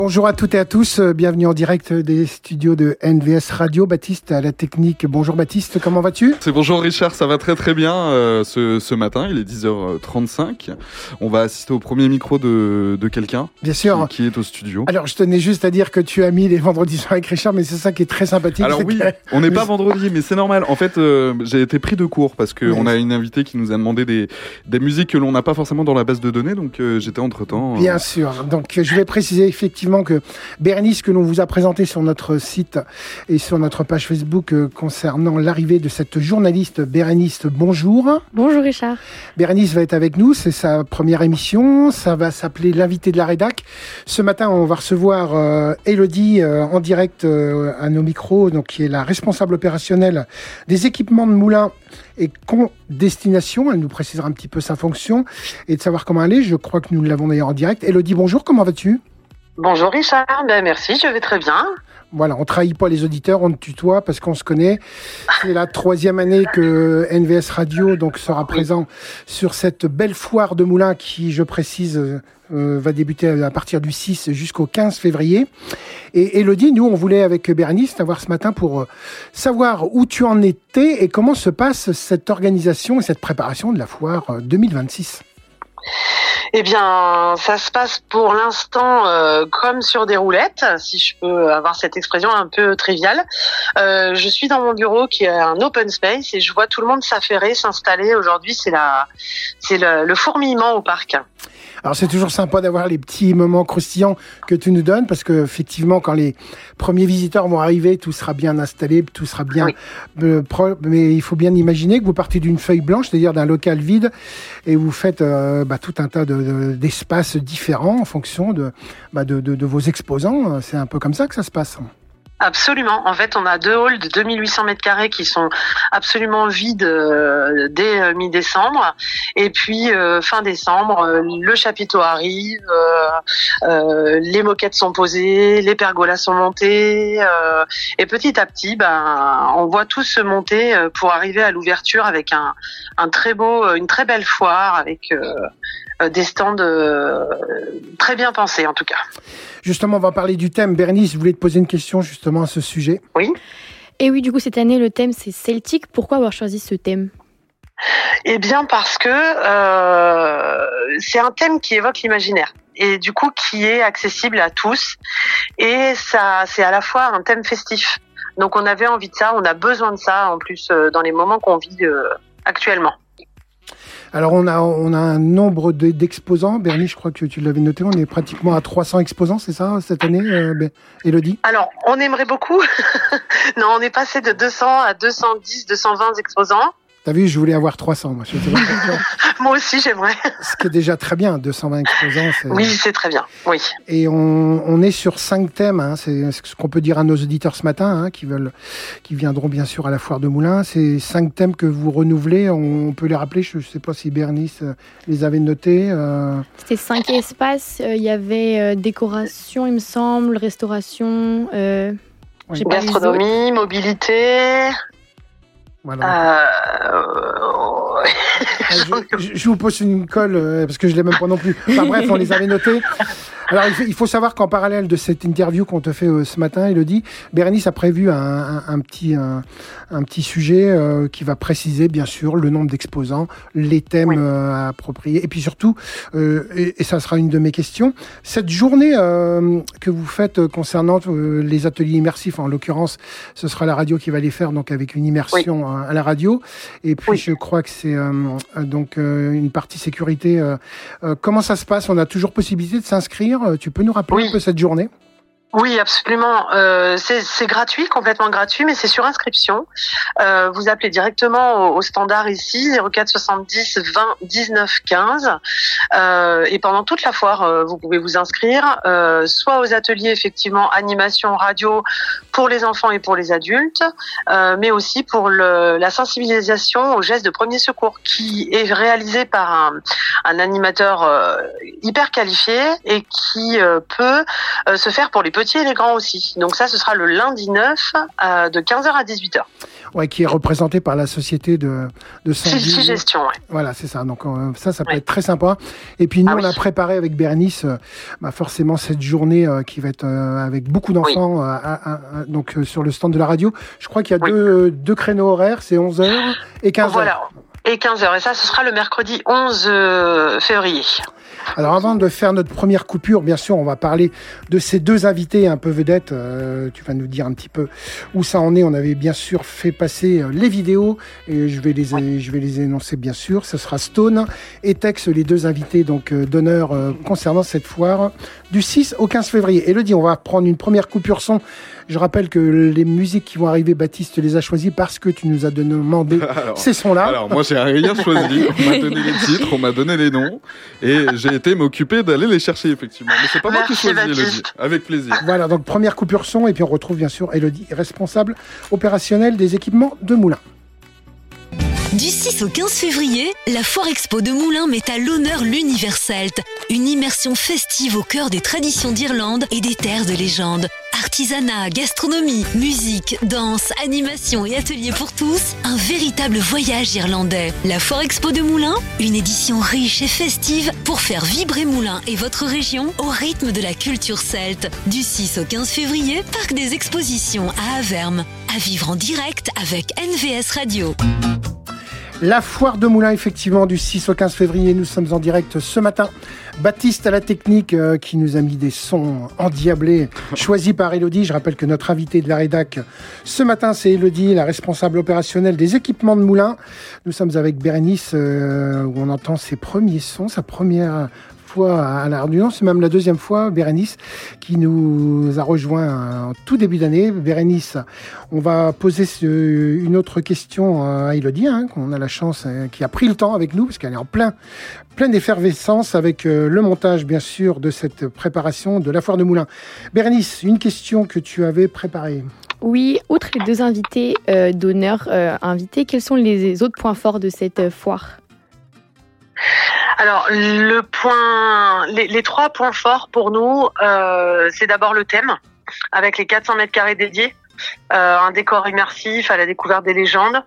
Bonjour à toutes et à tous, bienvenue en direct des studios de NVS Radio. Baptiste à la technique. Bonjour Baptiste, comment vas-tu ? C'est bonjour Richard, ça va très très bien. Ce matin, il est 10h35. On va assister au premier micro de quelqu'un bien sûr. Qui est au studio. Alors je tenais juste à dire que tu as mis les vendredis soirs avec Richard, mais c'est ça qui est très sympathique. Alors oui, on n'est pas vendredi, mais c'est normal. En fait, j'ai été pris de court parce qu'on a une invitée qui nous a demandé des musiques que l'on n'a pas forcément dans la base de données, donc j'étais entre-temps... Bien sûr, donc je vais préciser effectivement que Bérénice, que l'on vous a présenté sur notre site et sur notre page Facebook concernant l'arrivée de cette journaliste Bérénice, bonjour. Bonjour Richard. Bérénice va être avec nous, c'est sa première émission, ça va s'appeler l'invité de la rédac. Ce matin, on va recevoir Élodie en direct à nos micros, donc qui est la responsable opérationnelle des équipements de moulins et destination. Elle nous précisera un petit peu sa fonction et de savoir comment elle est. Je crois que nous l'avons d'ailleurs en direct. Élodie, bonjour, comment vas-tu ? Bonjour Richard, merci, je vais très bien. Voilà, on trahit pas les auditeurs, on te tutoie parce qu'on se connaît. C'est la 3e année que NVS Radio donc sera présent sur cette belle foire de moulins qui, je précise, va débuter à partir du 6 jusqu'au 15 février. Et Élodie, nous, on voulait avec Bérénice t'avoir ce matin pour savoir où tu en étais et comment se passe cette organisation et cette préparation de la foire 2026. Eh bien, ça se passe pour l'instant comme sur des roulettes, si je peux avoir cette expression un peu triviale. Je suis dans mon bureau qui est un open space et je vois tout le monde s'affairer, s'installer. Aujourd'hui, c'est le fourmillement au parc. Alors c'est toujours sympa d'avoir les petits moments croustillants que tu nous donnes parce que effectivement quand les premiers visiteurs vont arriver, tout sera bien installé, tout sera bien propre. Mais il faut bien imaginer que vous partez d'une feuille blanche, c'est-à-dire d'un local vide, et vous faites tout un tas d'espaces différents en fonction de vos exposants. C'est un peu comme ça que ça se passe. Absolument. En fait, on a 2 halls de 2800 mètres carrés qui sont absolument vides dès mi-décembre. Et puis, fin décembre, le chapiteau arrive, les moquettes sont posées, les pergolas sont montées. Et petit à petit, on voit tout se monter pour arriver à l'ouverture avec une très belle foire avec des stands très bien pensés en tout cas. Justement, on va parler du thème. Bérénice, je voulais te poser une question justement à ce sujet. Oui. Et oui, du coup, cette année, le thème, c'est Celtic. Pourquoi avoir choisi ce thème ? Eh bien, parce que c'est un thème qui évoque l'imaginaire et du coup qui est accessible à tous. Et ça, c'est à la fois un thème festif. Donc, on avait envie de ça, on a besoin de ça en plus dans les moments qu'on vit actuellement. Alors on a un nombre d'exposants. Bérénice, je crois que tu l'avais noté, on est pratiquement à 300 exposants, c'est ça, cette année, Élodie ? Alors, on aimerait beaucoup. Non, on est passé de 200 à 210, 220 exposants. T'as vu, je voulais avoir 300, moi. Moi aussi, j'aimerais. Ce qui est déjà très bien, 220 exposants. Oui, c'est très bien, oui. Et on est sur 5 thèmes, hein. C'est ce qu'on peut dire à nos auditeurs ce matin, hein, qui viendront bien sûr à la foire de Moulins. C'est 5 thèmes que vous renouvelez, on peut les rappeler, je ne sais pas si Bérénice les avait notés. C'était 5 espaces, il y avait décoration, il me semble, restauration, gastronomie, mobilité... Voilà. Je vous pose une colle parce que je l'ai même pas non plus. Enfin bref, on les avait notés. Alors il faut savoir qu'en parallèle de cette interview qu'on te fait ce matin, Élodie, Bérénice a prévu un petit sujet qui va préciser bien sûr le nombre d'exposants, les thèmes appropriés, et puis surtout, et ça sera une de mes questions, cette journée que vous faites concernant les ateliers immersifs, en l'occurrence, ce sera la radio qui va les faire, donc avec une immersion à la radio, et puis je crois que c'est donc une partie sécurité. Comment ça se passe ? On a toujours possibilité de s'inscrire. Tu peux nous rappeler un peu cette journée ? Oui, absolument. C'est gratuit, complètement gratuit, mais c'est sur inscription. Vous appelez directement au standard ici, 04 70 20 19 15. Et pendant toute la foire, vous pouvez vous inscrire, soit aux ateliers, effectivement, animation radio pour les enfants et pour les adultes, mais aussi pour la sensibilisation aux gestes de premier secours qui est réalisé par un animateur hyper qualifié et qui peut se faire pour les petits et les grands aussi. Donc ça, ce sera le lundi 9 de 15h à 18h. Ouais, qui est représenté par la société de Sandy. Gestion, ouais. Voilà, c'est ça. Donc ça peut être très sympa. Et puis nous, on a préparé avec Bérénice, forcément cette journée qui va être avec beaucoup d'enfants, donc sur le stand de la radio. Je crois qu'il y a deux créneaux horaires, c'est 11h et 15h. Voilà. Et 15h. Et ça, ce sera le mercredi 11 février. Alors avant de faire notre première coupure, bien sûr, on va parler de ces deux invités un peu vedettes. Tu vas nous dire un petit peu où ça en est. On avait bien sûr fait passer les vidéos et je vais les énoncer bien sûr. Ce sera Stone et Tex, les deux invités donc d'honneur concernant cette foire du 6 au 15 février. Elodie, on va prendre une première coupure son. Je rappelle que les musiques qui vont arriver, Baptiste les a choisies parce que tu nous as demandé ces sons-là. Alors moi, j'ai rien choisi. On m'a donné les titres, on m'a donné les noms et j'ai été m'occuper d'aller les chercher effectivement. Mais c'est pas moi qui choisis, Elodie. Avec plaisir. Voilà, donc première coupure son et puis on retrouve bien sûr Elodie, responsable opérationnelle des équipements de Moulins. Du 6 au 15 février, la Foire Expo de Moulins met à l'honneur l'univers celte. Une immersion festive au cœur des traditions d'Irlande et des terres de légende. Artisanat, gastronomie, musique, danse, animation et ateliers pour tous, un véritable voyage irlandais. La Foire Expo de Moulins, une édition riche et festive pour faire vibrer Moulins et votre région au rythme de la culture celte. Du 6 au 15 février, Parc des Expositions à Avermes. À vivre en direct avec NVS Radio. La foire de Moulins, effectivement, du 6 au 15 février. Nous sommes en direct ce matin. Baptiste à la technique qui nous a mis des sons endiablés choisis par Elodie. Je rappelle que notre invité de la rédac ce matin, c'est Elodie, la responsable opérationnelle des équipements de Moulins. Nous sommes avec Bérénice où on entend ses premiers sons, sa première fois à la radio. C'est même la deuxième fois, Bérénice, qui nous a rejoint en tout début d'année. Bérénice, on va poser une autre question à Elodie, qu'on a la chance, qui a pris le temps avec nous, parce qu'elle est en pleine effervescence avec le montage, bien sûr, de cette préparation de la foire de Moulins. Bérénice, une question que tu avais préparée. Oui, outre les deux invités d'honneur invités, quels sont les autres points forts de cette foire ? Alors, les 3 points forts pour nous, c'est d'abord le thème, avec les 400 mètres carrés dédiés, un décor immersif à la découverte des légendes,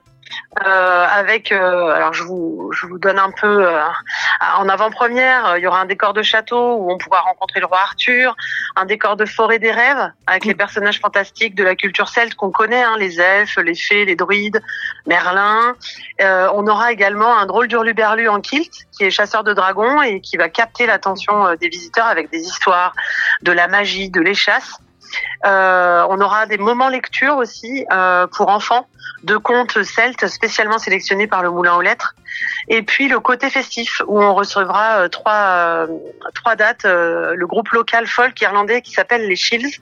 alors je vous donne un peu en avant-première, il y aura un décor de château où on pourra rencontrer le roi Arthur, un décor de forêt des rêves avec les personnages fantastiques de la culture celte qu'on connaît, les elfes, les fées, les druides, Merlin. On aura également un drôle d'hurluberlu en kilt qui est chasseur de dragons et qui va capter l'attention des visiteurs avec des histoires de la magie, de l'échasse. On aura des moments lecture aussi pour enfants de contes celtes spécialement sélectionnés par le Moulin aux Lettres. Et puis le côté festif où on recevra trois dates, le groupe local folk irlandais qui s'appelle les Shields.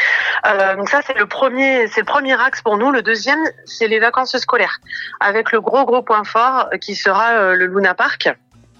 Donc ça c'est le premier axe pour nous. Le deuxième c'est les vacances scolaires avec le gros point fort qui sera le Luna Park.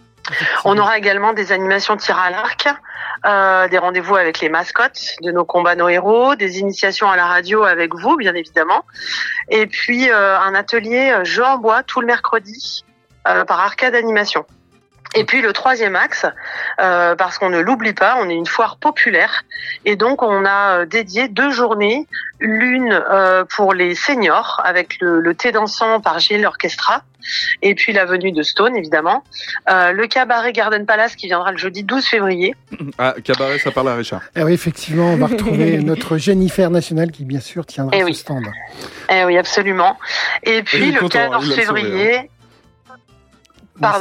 On aura également des animations tir à l'arc, des rendez-vous avec les mascottes de nos combats, nos héros, des initiations à la radio avec vous, bien évidemment. Et puis, un atelier jeu en bois tout le mercredi par Arcade Animation. Et puis le troisième axe, parce qu'on ne l'oublie pas, on est une foire populaire et donc on a dédié 2 journées, l'une pour les seniors avec le thé dansant par Gilles Orchestra et puis la venue de Stone évidemment, le cabaret Garden Palace qui viendra le jeudi 12 février. Ah, cabaret, ça parle à Richard. Eh oui, effectivement, on va retrouver notre Jennifer nationale qui bien sûr tiendra ce stand. Eh oui, absolument. Et puis le 14 février... Pardon ?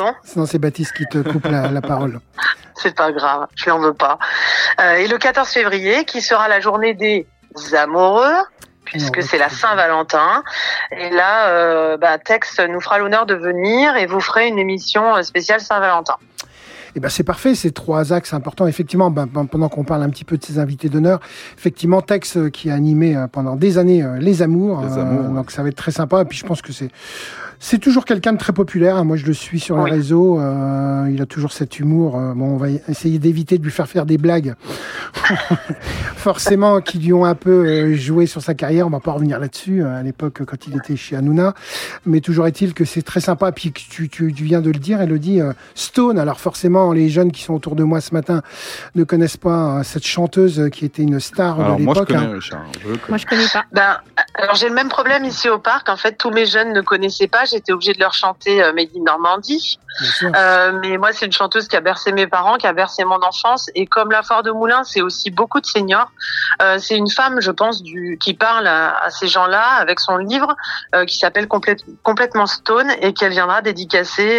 Sinon, c'est Baptiste qui te coupe la parole. C'est pas grave, je l'en veux pas. Et le 14 février, qui sera la journée des amoureux, puisque c'est la Saint-Valentin. Et là, Tex nous fera l'honneur de venir et vous ferez une émission spéciale Saint-Valentin. Eh ben c'est parfait, ces 3 axes importants. Effectivement, pendant qu'on parle un petit peu de ces invités d'honneur, effectivement, Tex qui a animé pendant des années Les Amours. Donc ça va être très sympa. Et puis je pense que C'est toujours quelqu'un de très populaire. Moi, je le suis sur les réseaux. Il a toujours cet humour. Bon, on va essayer d'éviter de lui faire des blagues. Forcément, qui lui ont un peu joué sur sa carrière. On va pas revenir là-dessus. À l'époque, quand il était chez Hanouna. Mais toujours est-il que c'est très sympa. Puis que tu viens de le dire, Elodie. Stone. Alors forcément, les jeunes qui sont autour de moi ce matin ne connaissent pas cette chanteuse qui était une star de l'époque. Moi, je connais Richard. Moi, je connais pas. Alors, j'ai le même problème ici au parc. En fait, tous mes jeunes ne connaissaient pas. J'étais obligée de leur chanter Made in Normandie. Mais moi, c'est une chanteuse qui a bercé mes parents, qui a bercé mon enfance. Et comme la Foire de Moulins, c'est aussi beaucoup de seniors. C'est une femme, je pense, qui parle à ces gens-là avec son livre qui s'appelle Complètement Stone et qu'elle viendra dédicacer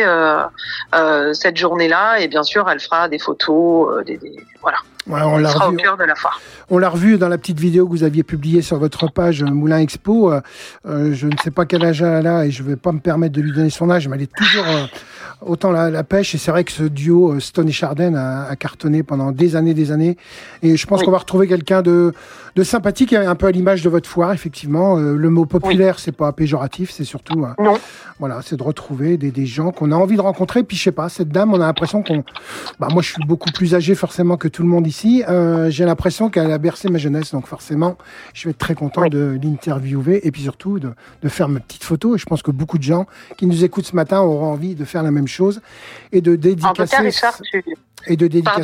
cette journée-là. Et bien sûr, elle fera des photos, voilà. Ouais, on l'a revu au cœur de la foire. On l'a revu dans la petite vidéo que vous aviez publiée sur votre page Moulin Expo. Je ne sais pas quel âge elle a et je ne vais pas me permettre de lui donner son âge, mais elle est toujours autant la pêche. Et c'est vrai que ce duo Stone et Chardin a cartonné pendant des années. Et je pense qu'on va retrouver quelqu'un de sympathique, un peu à l'image de votre foire, effectivement. Le mot populaire, c'est pas péjoratif, c'est surtout voilà, c'est de retrouver des gens qu'on a envie de rencontrer. Puis je sais pas, cette dame, on a l'impression moi, je suis beaucoup plus âgé forcément que tout le monde ici. J'ai l'impression qu'elle a bercé ma jeunesse, donc forcément, je vais être très content de l'interviewer et puis surtout de faire ma petite photo. Et je pense que beaucoup de gens qui nous écoutent ce matin auront envie de faire la même chose et de dédicacer. En tout cas, Richard, et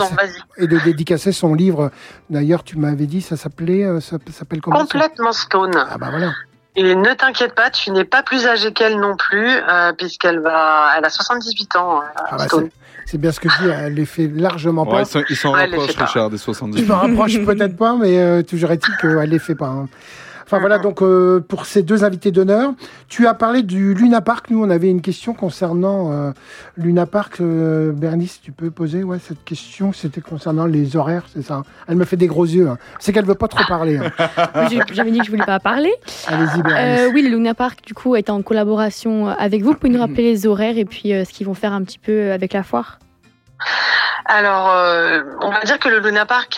de dédicacer son livre. D'ailleurs, tu m'avais dit, ça s'appelle comment? Complètement Stone. Ah bah voilà. Et ne t'inquiète pas, tu n'es pas plus âgée qu'elle non plus, puisqu'elle a 78 ans. Stone. C'est bien ce que je dis, elle les fait largement pas. Ils s'en rapprochent, Richard, des 70. Ils s'en rapprochent peut-être pas, mais toujours est-il qu'elle les fait pas. Hein. Enfin voilà, donc pour ces deux invités d'honneur, tu as parlé du Luna Park. Nous, on avait une question concernant Luna Park. Bernice, tu peux poser cette question. C'était concernant les horaires, c'est ça? Elle me fait des gros yeux. Hein. C'est qu'elle veut pas trop parler. Hein. J'avais dit que je voulais pas parler. Allez-y, Bernice. Oui, le Luna Park, du coup, est en collaboration avec vous. Vous pouvez nous rappeler les horaires et puis ce qu'ils vont faire un petit peu avec la foire? Alors, on va dire que le Luna Park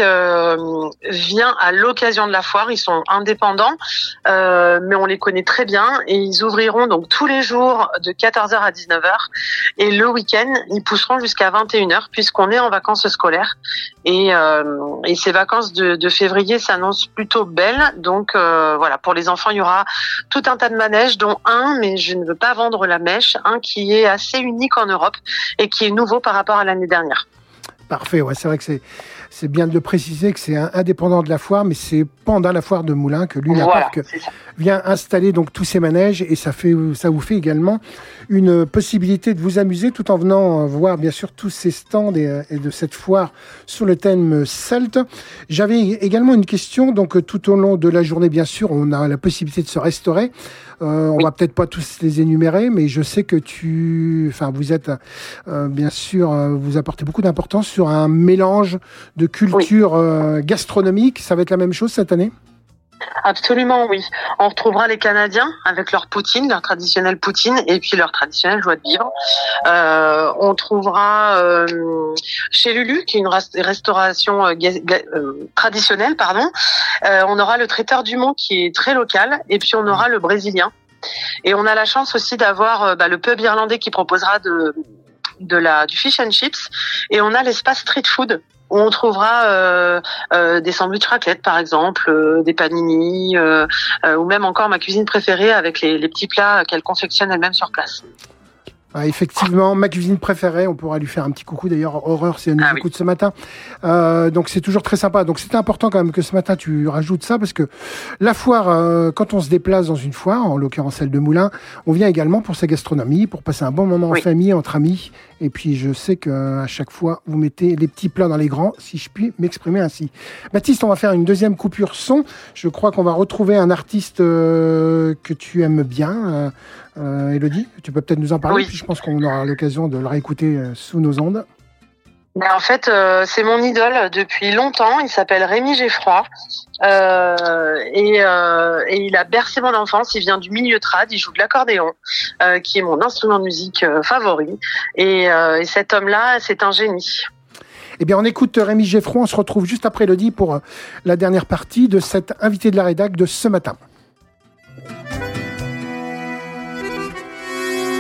vient à l'occasion de la foire. Ils sont indépendants, mais on les connaît très bien. Et ils ouvriront donc tous les jours de 14h à 19h. Et le week-end, ils pousseront jusqu'à 21h puisqu'on est en vacances scolaires. Et ces vacances de février s'annoncent plutôt belles. Donc, voilà, pour les enfants, il y aura tout un tas de manèges, dont un, mais je ne veux pas vendre la mèche, un qui est assez unique en Europe et qui est nouveau par rapport à l'année dernière. Parfait, c'est vrai que c'est bien de le préciser que c'est indépendant de la foire, mais c'est pendant la foire de Moulins que Luna Park vient installer donc tous ces manèges et ça vous fait également une possibilité de vous amuser tout en venant voir bien sûr tous ces stands et de cette foire sur le thème celte. J'avais également une question, donc tout au long de la journée bien sûr on a la possibilité de se restaurer. On va peut-être pas tous les énumérer, mais je sais que vous êtes bien sûr, vous apportez beaucoup d'importance sur un mélange de culture gastronomique. Ça va être la même chose cette année? Absolument, oui. On retrouvera les Canadiens avec leur poutine, leur traditionnelle poutine, et puis leur traditionnelle joie de vivre. On trouvera chez Lulu, qui est une restauration traditionnelle, on aura le traiteur du Mont qui est très local, et puis on aura le brésilien. Et on a la chance aussi d'avoir le pub irlandais qui proposera du fish and chips, et on a l'espace street food où on trouvera des sandwichs raclette par exemple, des panini, ou même encore ma cuisine préférée avec les petits plats qu'elle confectionne elle-même sur place. Effectivement, ma cuisine préférée, on pourra lui faire un petit coucou d'ailleurs, Aurore, si elle nous écoute ce matin. Donc c'est toujours très sympa. Donc c'était important quand même que ce matin tu rajoutes ça parce que la foire, quand on se déplace dans une foire, en l'occurrence celle de Moulins, on vient également pour sa gastronomie, pour passer un bon moment en famille, entre amis. Et puis je sais qu'à chaque fois, vous mettez les petits plats dans les grands, si je puis m'exprimer ainsi. Baptiste, on va faire une deuxième coupure son. Je crois qu'on va retrouver un artiste que tu aimes bien. Elodie, tu peux peut-être nous en parler, puis je pense qu'on aura l'occasion de le réécouter sous nos ondes. En fait, c'est mon idole depuis longtemps. Il s'appelle Rémi Geffroy et il a bercé mon enfance. Il vient du milieu trad. Il joue de l'accordéon, qui est mon instrument de musique favori. Et cet homme-là, c'est un génie. Eh bien, on écoute Rémi Geffroy. On se retrouve juste après Elodie pour la dernière partie de cet invité de la rédac de ce matin.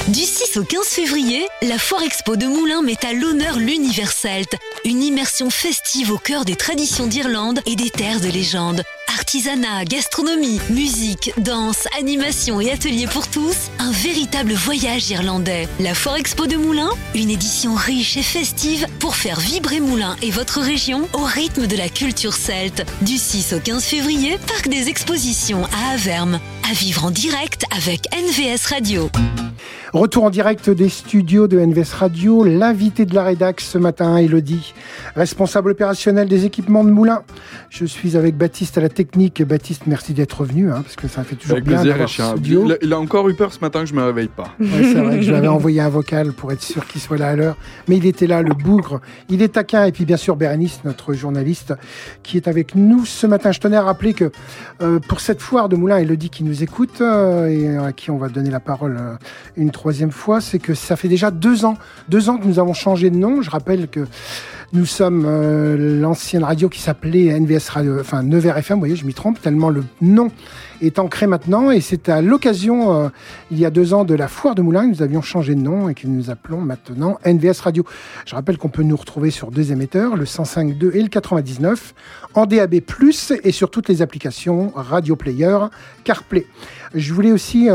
Du 6 au 15 février, la Foire Expo de Moulins met à l'honneur l'Universalt, une immersion festive au cœur des traditions d'Irlande et des terres de légende. Artisanat, gastronomie, musique, danse, animation et ateliers pour tous, un véritable voyage irlandais. La Foire Expo de Moulins, une édition riche et festive pour faire vibrer Moulins et votre région au rythme de la culture celte. Du 6 au 15 février, Parc des Expositions à Avermes. À vivre en direct avec NVS Radio. Retour en direct des studios de NVS Radio. L'invité de la rédac ce matin, Elodie, responsable opérationnel des équipements de Moulins. Je suis avec Baptiste à la technique. Baptiste, merci d'être venu, parce que ça fait toujours avec bien plaisir, d'avoir ce studio. Il a encore eu peur ce matin que je me réveille pas. Ouais, c'est vrai que je lui avais envoyé un vocal pour être sûr qu'il soit là à l'heure. Mais il était là, le bougre. Il est taquin. Et puis bien sûr, Bérénice, notre journaliste, qui est avec nous ce matin. Je tenais à rappeler que pour cette foire de Moulins, Elodie qui nous écoute et à qui on va donner la parole une troisième fois, c'est que ça fait déjà 2 ans que nous avons changé de nom. Je rappelle que nous sommes l'ancienne radio qui s'appelait NVS Radio, enfin Nevers FM, vous voyez, je m'y trompe, tellement le nom est ancré maintenant. Et c'est à l'occasion, il y a 2 ans, de la foire de Moulins, que nous avions changé de nom et que nous appelons maintenant NVS Radio. Je rappelle qu'on peut nous retrouver sur 2 émetteurs, le 105.2 et le 99, en DAB+, et sur toutes les applications Radio Player, CarPlay. Je voulais aussi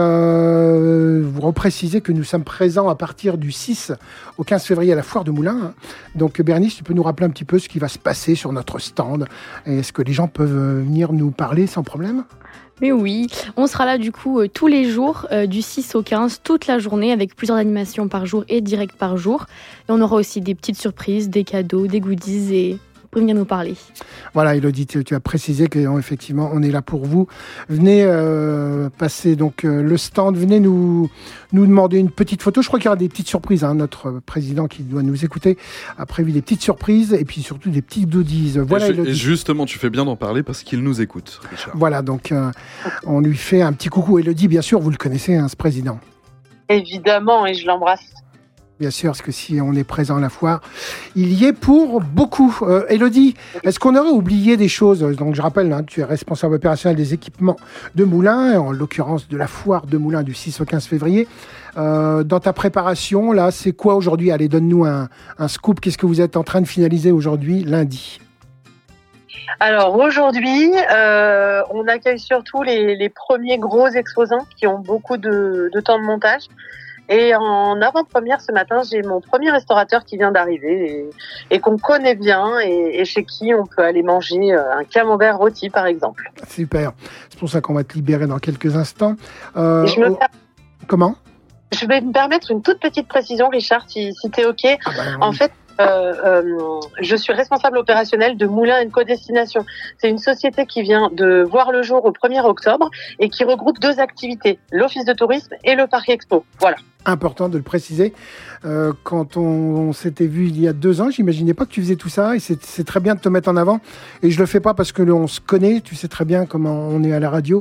vous repréciser que nous sommes présents à partir du 6 au 15 février à la foire de Moulins. Donc Bérénice, tu peux nous rappeler un petit peu ce qui va se passer sur notre stand? Et est-ce que les gens peuvent venir nous parler sans problème? Mais oui, on sera là du coup tous les jours, du 6 au 15, toute la journée, avec plusieurs animations par jour et direct par jour. Et on aura aussi des petites surprises, des cadeaux, des goodies et pour venir nous parler. Voilà, Elodie, tu as précisé qu'effectivement, on est là pour vous. Venez passer donc le stand, venez nous demander une petite photo. Je crois qu'il y aura des petites surprises. Notre président qui doit nous écouter a prévu des petites surprises et puis surtout des petits goodies. Voilà, et justement, tu fais bien d'en parler parce qu'il nous écoute, Richard. Voilà, donc on lui fait un petit coucou. Elodie, bien sûr, vous le connaissez, ce président. Évidemment, et je l'embrasse. Bien sûr, parce que si on est présent à la foire, il y est pour beaucoup. Elodie, est-ce qu'on aurait oublié des choses? Donc je rappelle, tu es responsable opérationnel des équipements de Moulins, en l'occurrence de la foire de Moulins du 6 au 15 février. Dans ta préparation, là, c'est quoi aujourd'hui? Allez, donne-nous un scoop. Qu'est-ce que vous êtes en train de finaliser aujourd'hui, lundi? Alors aujourd'hui, on accueille surtout les premiers gros exposants qui ont beaucoup de temps de montage. Et en avant-première ce matin, j'ai mon premier restaurateur qui vient d'arriver et qu'on connaît bien et chez qui on peut aller manger un camembert rôti par exemple. Super, c'est pour ça qu'on va te libérer dans quelques instants. Comment ? Je vais me permettre une toute petite précision, Richard, si t'es OK. En fait, je suis responsable opérationnel de Moulins & Co Destination. C'est une société qui vient de voir le jour au 1er octobre et qui regroupe 2 activités, l'office de tourisme et le parc expo. Voilà. Important de le préciser. Quand on s'était vu il y a 2 ans, j'imaginais pas que tu faisais tout ça et c'est très bien de te mettre en avant. Et je le fais pas parce que on se connaît, tu sais très bien comment on est à la radio.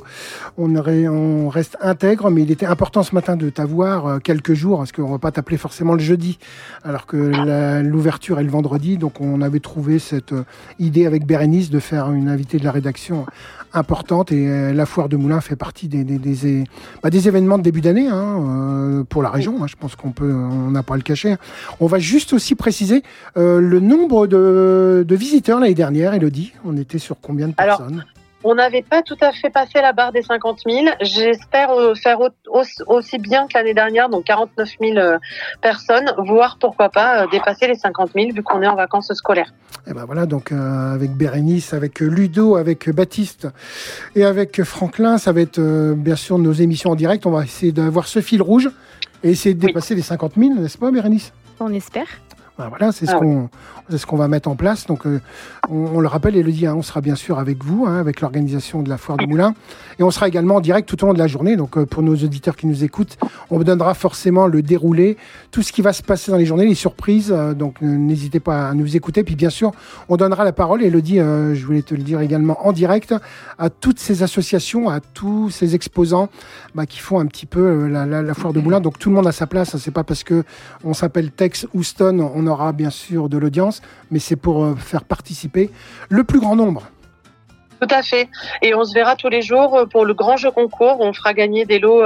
On reste intègre, mais il était important ce matin de t'avoir quelques jours parce qu'on va pas t'appeler forcément le jeudi, alors que l'ouverture est le vendredi. Donc on avait trouvé cette idée avec Bérénice de faire une invitée de la rédaction importante et la foire de Moulins fait partie des événements de début d'année pour la région. Je pense on n'a pas à le cacher. On va juste aussi préciser le nombre de visiteurs l'année dernière, Elodie. On était sur combien de personnes? On n'avait pas tout à fait passé la barre des 50 000. J'espère faire aussi bien que l'année dernière, donc 49 000 personnes, voire pourquoi pas dépasser les 50 000 vu qu'on est en vacances scolaires. Et ben voilà, donc avec Bérénice, avec Ludo, avec Baptiste et avec Franklin, ça va être bien sûr nos émissions en direct. On va essayer d'avoir ce fil rouge et essayer de dépasser les 50 000, n'est-ce pas Bérénice? On espère. Voilà, c'est ce qu'on va mettre en place. Donc, on le rappelle, Elodie, on sera bien sûr avec vous, avec l'organisation de la foire du Moulin. Et on sera également en direct tout au long de la journée. Donc, pour nos auditeurs qui nous écoutent, on vous donnera forcément le déroulé, tout ce qui va se passer dans les journées, les surprises. Donc, n'hésitez pas à nous écouter. Puis, bien sûr, on donnera la parole, Elodie, je voulais te le dire également en direct, à toutes ces associations, à tous ces exposants qui font un petit peu la foire de Moulin. Donc, tout le monde a sa place. C'est pas parce que on s'appelle Tex ou Stone, on aura bien sûr de l'audience, mais c'est pour faire participer le plus grand nombre. Tout à fait. Et on se verra tous les jours pour le grand jeu concours. On fera gagner des lots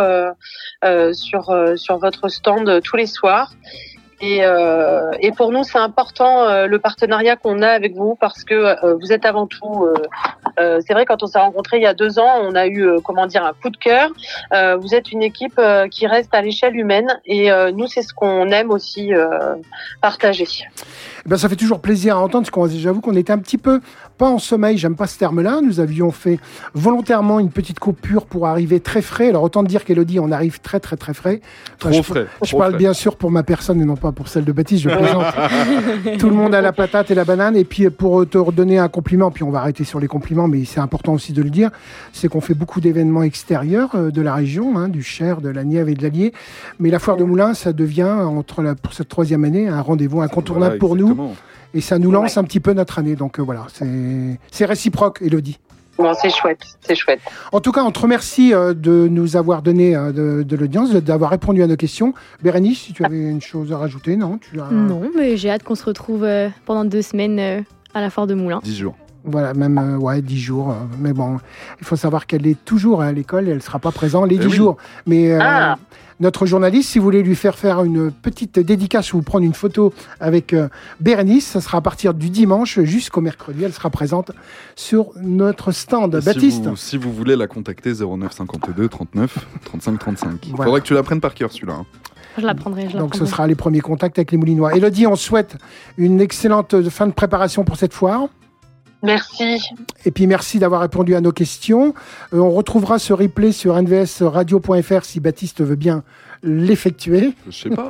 sur votre stand tous les soirs. Et pour nous, c'est important le partenariat qu'on a avec vous parce que vous êtes avant tout. C'est vrai, quand on s'est rencontrés il y a 2 ans, on a eu un coup de cœur. Vous êtes une équipe qui reste à l'échelle humaine et nous, c'est ce qu'on aime aussi partager. Ben, ça fait toujours plaisir à entendre, parce que j'avoue qu'on était un petit peu, pas en sommeil, j'aime pas ce terme-là. Nous avions fait volontairement une petite coupure pour arriver très frais. Alors autant dire qu'Élodie, on arrive très très très frais. Trop frais. Je parle bien sûr pour ma personne et non pas pour celle de Baptiste, je plaisante. Tout le monde a la patate et la banane. Et puis pour te redonner un compliment, puis on va arrêter sur les compliments, mais c'est important aussi de le dire, c'est qu'on fait beaucoup d'événements extérieurs de la région, du Cher, de la Nièvre et de l'Allier. Mais la foire de Moulins, ça devient, pour cette 3e année, un rendez-vous incontournable pour nous. Et ça nous lance un petit peu notre année. Donc voilà, c'est réciproque, Élodie. Bon, c'est chouette, c'est chouette. En tout cas, on te remercie de nous avoir donné de l'audience, d'avoir répondu à nos questions. Bérénice, si tu avais une chose à rajouter, non Non, mais j'ai hâte qu'on se retrouve pendant 2 semaines à la foire de Moulins. 10 jours. Voilà, même 10 jours. Mais bon, il faut savoir qu'elle est toujours à l'école, elle ne sera pas présente les 10 jours. Mais notre journaliste, si vous voulez lui faire une petite dédicace ou prendre une photo avec Bérénice, ça sera à partir du dimanche jusqu'au mercredi. Elle sera présente sur notre stand. Et Baptiste, si vous voulez la contacter, 09 52 39 35 35. Il voilà. faudrait que tu l'apprennes par cœur, celui-là. Je l'apprendrai. Donc ce sera les premiers contacts avec les Moulinois. Élodie, on souhaite une excellente fin de préparation pour cette foire. Merci. Et puis merci d'avoir répondu à nos questions. On retrouvera ce replay sur nvsradio.fr si Baptiste veut bien l'effectuer. Je sais pas.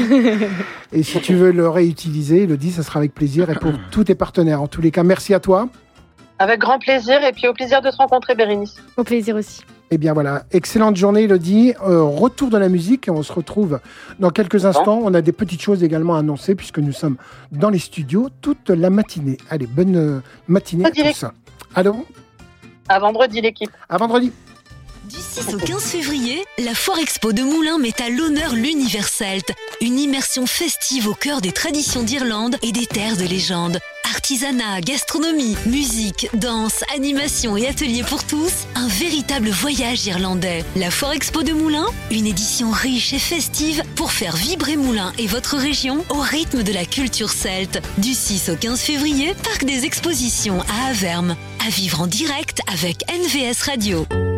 Et si tu veux le réutiliser, Élodie, ça sera avec plaisir. Et pour tous tes partenaires, en tous les cas, merci à toi. Avec grand plaisir et puis au plaisir de te rencontrer, Bérénice. Au plaisir aussi. Eh bien voilà, excellente journée Élodie. Retour de la musique et on se retrouve dans quelques instants. On a des petites choses également à annoncer puisque nous sommes dans les studios toute la matinée. Allez, bonne matinée à tous. Allô ? À vendredi l'équipe. À vendredi. Du 6 au 15 février, la Foire Expo de Moulins met à l'honneur l'univers celte. Une immersion festive au cœur des traditions d'Irlande et des terres de légende. Artisanat, gastronomie, musique, danse, animation et ateliers pour tous, un véritable voyage irlandais. La Foire Expo de Moulins, une édition riche et festive pour faire vibrer Moulins et votre région au rythme de la culture celte. Du 6 au 15 février, Parc des Expositions à Avermes. À vivre en direct avec NVS Radio.